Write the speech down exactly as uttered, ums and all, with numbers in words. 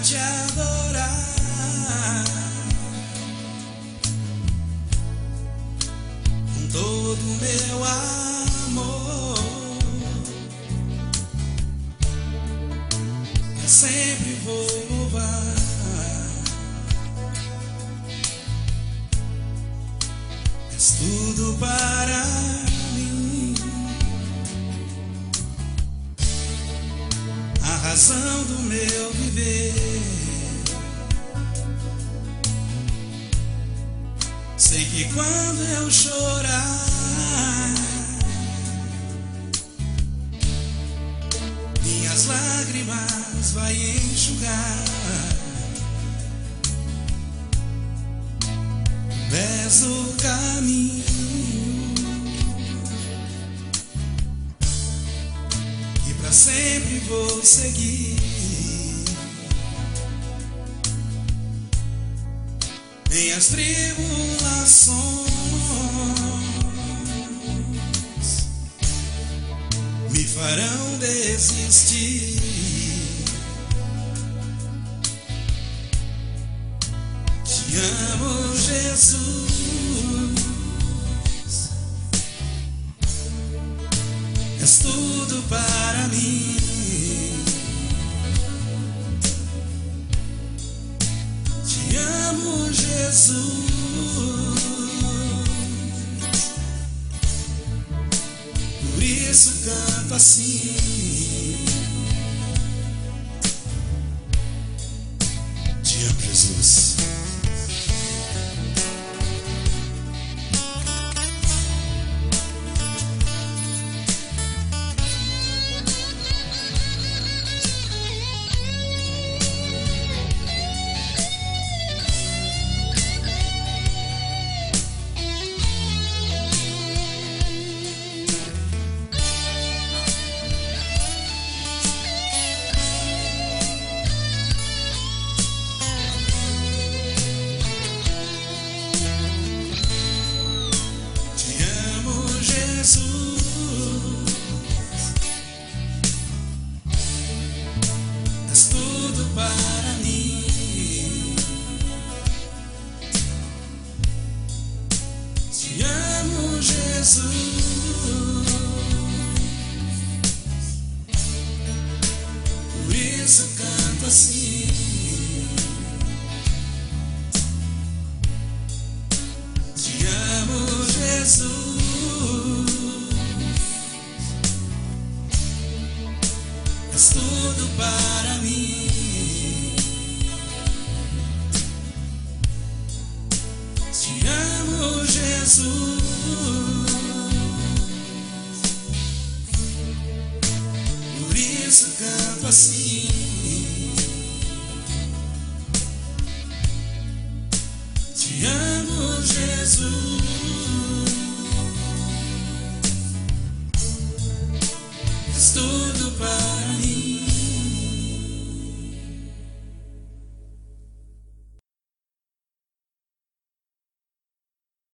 te adorar com todo o meu amor. Eu sempre vou louvar. És tudo para mim, a razão do meu viver. Sei que quando eu chorar, minhas lágrimas vai enxugar. És o caminho e pra sempre vou seguir. Nem as tribulações me farão desistir. Te amo, Jesus. És tudo para mim. Te amo, Jesus. Por isso canto assim. Te amo, Jesus. És tudo para mim. Te amo, Jesus. Por isso canto assim. Te amo, Jesus. És tudo para mim. Te amo, Jesus. Por isso canto assim. Te amo, Jesus.